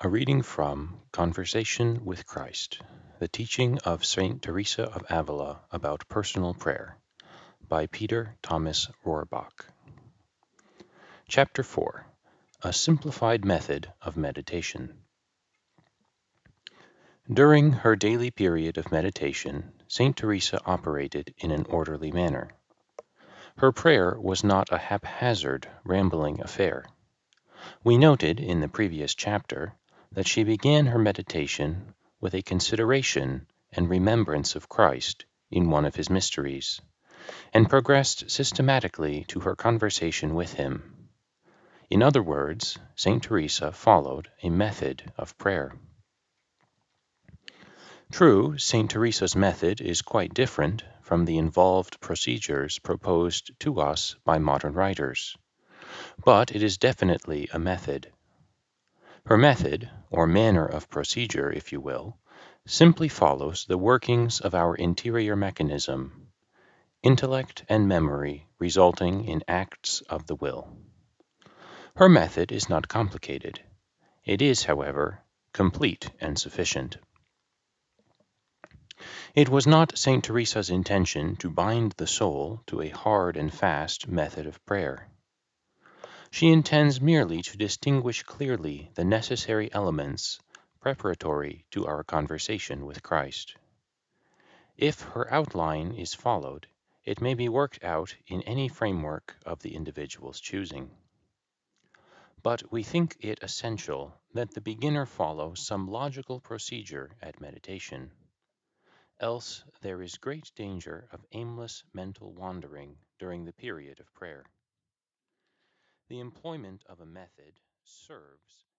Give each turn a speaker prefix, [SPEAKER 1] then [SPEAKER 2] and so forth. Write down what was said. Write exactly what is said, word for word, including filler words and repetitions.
[SPEAKER 1] A reading from Conversation with Christ, the teaching of Saint Teresa of Avila about personal prayer, by Peter Thomas Rohrbach. Chapter four. A Simplified Method of Meditation. During her daily period of meditation, Saint Teresa operated in an orderly manner. Her prayer was not a haphazard, rambling affair. We noted in the previous chapter that she began her meditation with a consideration and remembrance of Christ in one of his mysteries, and progressed systematically to her conversation with him. In other words, Saint Teresa followed a method of prayer. True, Saint Teresa's method is quite different from the involved procedures proposed to us by modern writers, but it is definitely a method. Her method, or manner of procedure, if you will, simply follows the workings of our interior mechanism, intellect and memory resulting in acts of the will. Her method is not complicated. It is, however, complete and sufficient. It was not Saint Teresa's intention to bind the soul to a hard and fast method of prayer. She intends merely to distinguish clearly the necessary elements preparatory to our conversation with Christ. If her outline is followed, it may be worked out in any framework of the individual's choosing. But we think it essential that the beginner follow some logical procedure at meditation. Else there is great danger of aimless mental wandering during the period of prayer. The employment of a method serves